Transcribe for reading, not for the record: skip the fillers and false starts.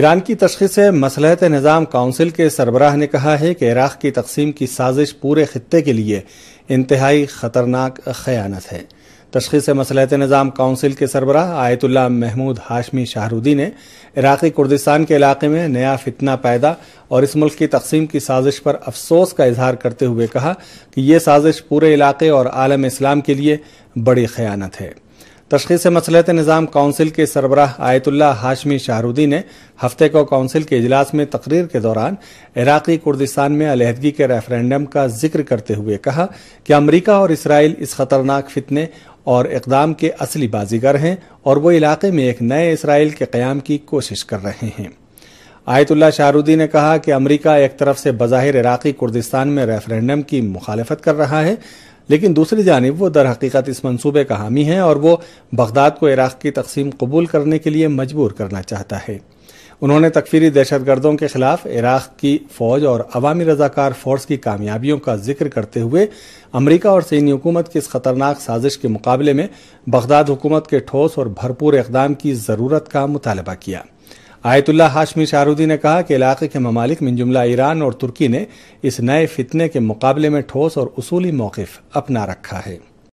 ایران کی تشخیص مصلحت نظام کونسل کے سربراہ نے کہا ہے کہ عراق کی تقسیم کی سازش پورے خطے کے لیے انتہائی خطرناک خیانت ہے۔ تشخیص مصلحت نظام کونسل کے سربراہ آیت اللہ محمود ہاشمی شاہرودی نے عراقی کردستان کے علاقے میں نیا فتنہ پیدا اور اس ملک کی تقسیم کی سازش پر افسوس کا اظہار کرتے ہوئے کہا کہ یہ سازش پورے علاقے اور عالم اسلام کے لیے بڑی خیانت ہے۔ تشخیص مصلحت نظام کونسل کے سربراہ آیت اللہ ہاشمی شاہرودی نے ہفتے کو کونسل کے اجلاس میں تقریر کے دوران عراقی کردستان میں علیحدگی کے ریفرینڈم کا ذکر کرتے ہوئے کہا کہ امریکہ اور اسرائیل اس خطرناک فتنے اور اقدام کے اصلی بازیگر ہیں اور وہ علاقے میں ایک نئے اسرائیل کے قیام کی کوشش کر رہے ہیں۔ آیت اللہ شاہرودی نے کہا کہ امریکہ ایک طرف سے بظاہر عراقی کردستان میں ریفرینڈم کی مخالفت کر رہا ہے، لیکن دوسری جانب وہ در حقیقت اس منصوبے کا حامی ہے اور وہ بغداد کو عراق کی تقسیم قبول کرنے کے لیے مجبور کرنا چاہتا ہے۔ انہوں نے تکفیری دہشت گردوں کے خلاف عراق کی فوج اور عوامی رضاکار فورس کی کامیابیوں کا ذکر کرتے ہوئے امریکہ اور چینی حکومت کی اس خطرناک سازش کے مقابلے میں بغداد حکومت کے ٹھوس اور بھرپور اقدام کی ضرورت کا مطالبہ کیا۔ آیت اللہ ہاشمی شاہرودی نے کہا کہ علاقے کے ممالک من جملہ ایران اور ترکی نے اس نئے فتنے کے مقابلے میں ٹھوس اور اصولی موقف اپنا رکھا ہے۔